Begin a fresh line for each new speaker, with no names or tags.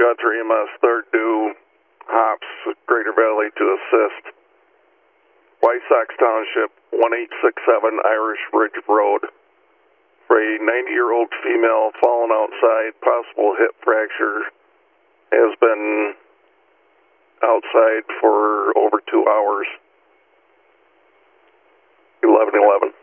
Guthrie EMS, 3rd due, Hops, Greater Valley to assist. White Sox Township, 1867 Irish Ridge Road. For a 90-year-old female fallen outside, possible hip fracture, has been outside for over 2 hours. 1111.